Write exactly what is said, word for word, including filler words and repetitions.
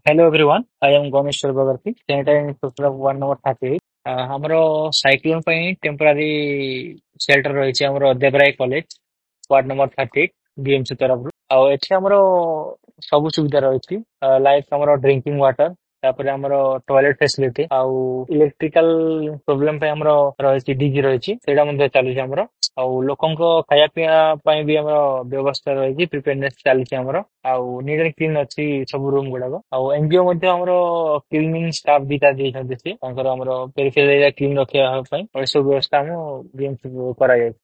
Hello everyone, I am Ganesh Bhagarthi, sanitary inspector of one number thirty-eight. Uh, ଆମର cyclone ପାଇଁ temporary shelter ରହିଛି ଆମର Debrai college ward number thirty eight BMC ତରଫରୁ। ଆଉ ଏଠି ଆମର ସବୁ ସୁବିଧା ରହିଛି ଲାଇକ୍ ଆମର ଡ୍ରିଙ୍କିଂ ୱାଟର, ତାପରେ ଆମର ଟଏଲେଟ ଫେସିଲିଟି ଆଉ ଇଲେକ୍ଟ୍ରିକାଲ ପ୍ରୋବ୍ଲେମ ପାଇଁ ଆମର ରହିଛି ଡିଜି ରହିଛି, ସେଇଟା ମଧ୍ୟ ଚାଲୁଛି ଆମର। ଆଉ ଲୋକଙ୍କ ଖାଇବା ପିଇବା ପାଇଁ ବି ଆମର ବ୍ୟବସ୍ଥା ରହିଛି, ପ୍ରିପେୟାରନେସ୍ ଚାଲିଛି ଆମର। ଆଉ ନିଟ୍ ଆଣ୍ଡ କ୍ଲିନ୍ ଅଛି ସବୁ ରୁମ୍ ଗୁଡାକ। ଆଉ ଏନଜିଓ ମଧ୍ୟ ଆମର କ୍ଲିନିଂ ଷ୍ଟାଫ ଦିଟା ଦେଇଛନ୍ତି, ସେ ତାଙ୍କର ଆମର ପେରିଫେରାଲ ଏରିଆ କ୍ଲିନ୍ ରଖିବା ପାଇଁ ଏସବୁ ବ୍ୟବସ୍ଥା ଆମ ବିଏମସି କରାଯାଇଛି।